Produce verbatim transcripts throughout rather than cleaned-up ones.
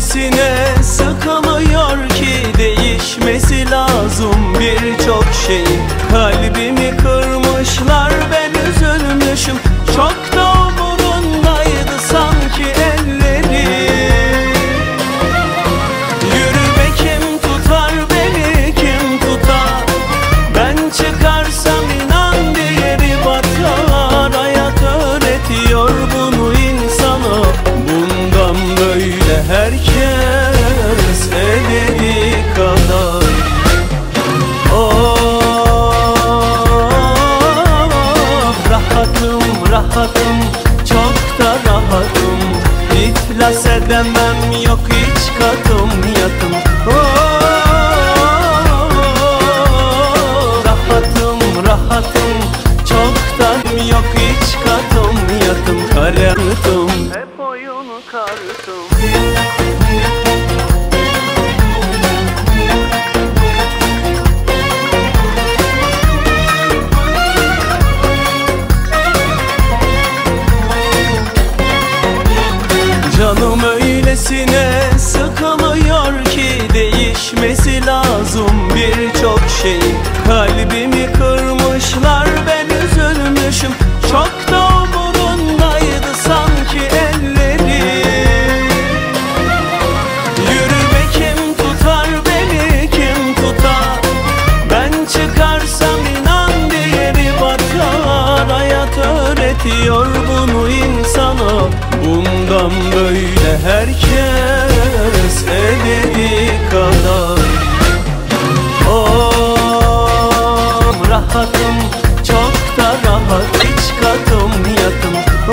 öylesine sıkılıyor ki değişmesi lazım birçok şey. Kalbimi kırmışlar, ben üzülmüşüm, çok da umurundaydı sanki elleri. Yürüme, kim tutar beni, kim tutar? Ben çıkarsam inan diğeri batar. Hayat öğretiyor bunu insana, bundan böyle herkes ederi kadar. Oh, rahatım rahatım, çok da rahatım, iflas edemem, yok hiç katım yatım. Oh, rahatım rahatım, çok da yok hiç katım yatım. Kararttım, hep oyunu kartım. Canım öylesine sıkılıyor ki değişmesi lazım birçok şey. Kalbimi kırmışlar, ben üzülmüşüm, çok da umurundaydı sanki elleri. Yürüme, kim tutar beni, kim tutar? Ben çıkarsam inan diğeri batar. Hayat öğretiyor bunu insana, bundan böyle herkes ederi kadar. Oh, rahatım, çok da rahat, hiç katım yatım. Oh,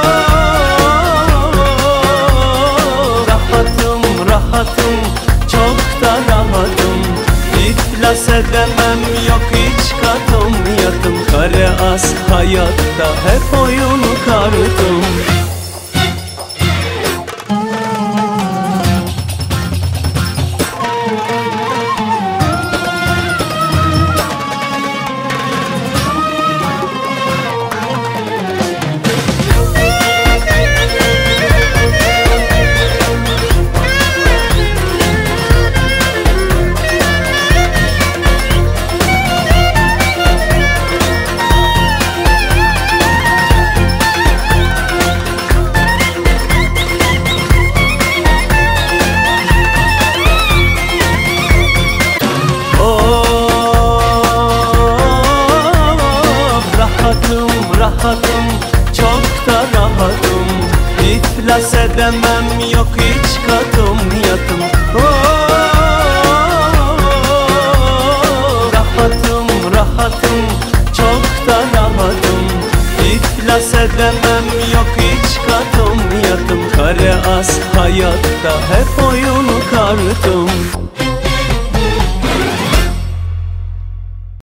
rahatım rahatım, çok da rahatım, iflas edemem, yok hiç katım yatım. Kare az hayatta, hep oyun kartım. Rahatım, çok da rahatım, iflas edemem, yok hiç katım yatım. Oh, rahatım rahatım, çok da rahatım, iflas edemem, yok hiç katım yatım. Kare az hayatta, hep oyun kartım.